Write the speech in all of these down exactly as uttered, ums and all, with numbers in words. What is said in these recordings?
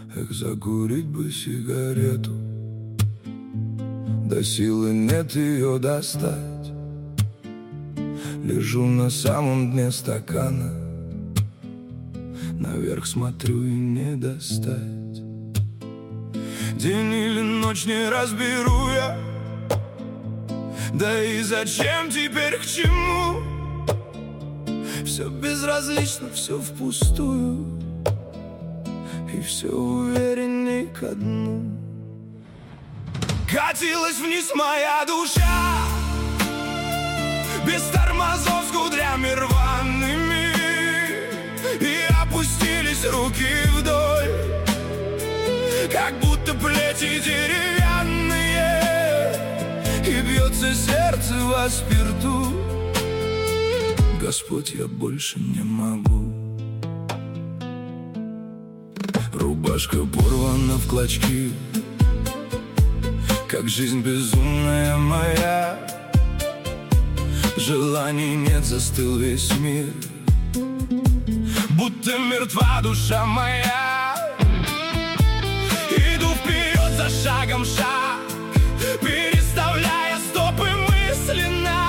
Эх, закурить бы сигарету, да силы нет ее достать. Лежу на самом дне стакана, наверх смотрю и не достать. День или ночь не разберу я, да и зачем теперь, к чему? Все безразлично, все впустую, и все уверенней ко дну. Катилась вниз моя душа, без тормозов, с кудрями рваными, и опустились руки вдоль, как будто плети деревянные, и бьется сердце во спирту. Господь, я больше не могу. Рубашка порвана в клочки, как жизнь безумная моя. Желаний нет, застыл весь мир, будто мертва душа моя. Иду вперед за шагом шаг, переставляя стопы мысленно.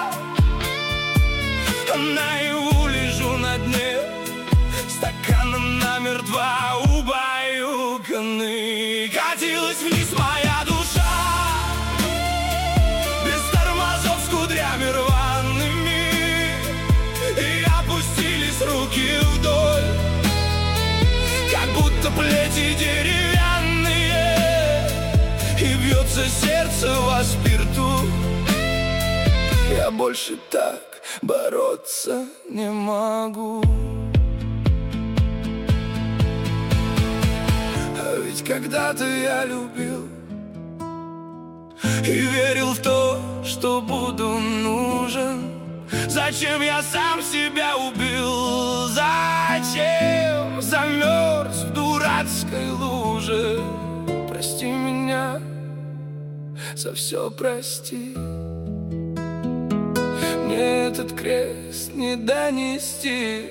Наяву лежу на дне стакана намертво убаюканный. Катилась вниз моя душа, без тормозов, с кудрями рваными, и опустились руки вдоль, как будто плети деревянные, и бьется сердце во спирту. Я больше так бороться не могу. А ведь когда-то я любил и верил в то, что буду нужен. Зачем я сам себя убил? Зачем замерз в дурацкой луже? Прости меня, за все прости. Мне этот крест не донести.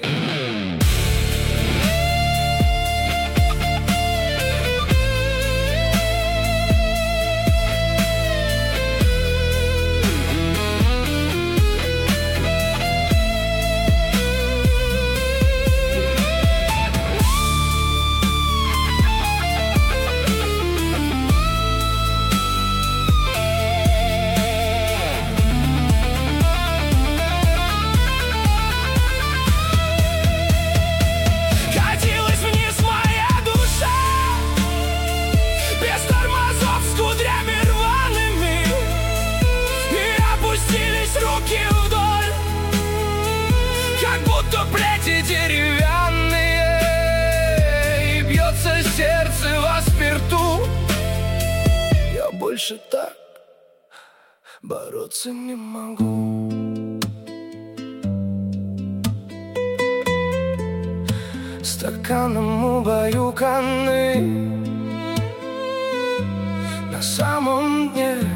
Плети деревянные, и бьется сердце во спирту. Я больше так бороться не могу. Стаканом убаюканный, на самом дне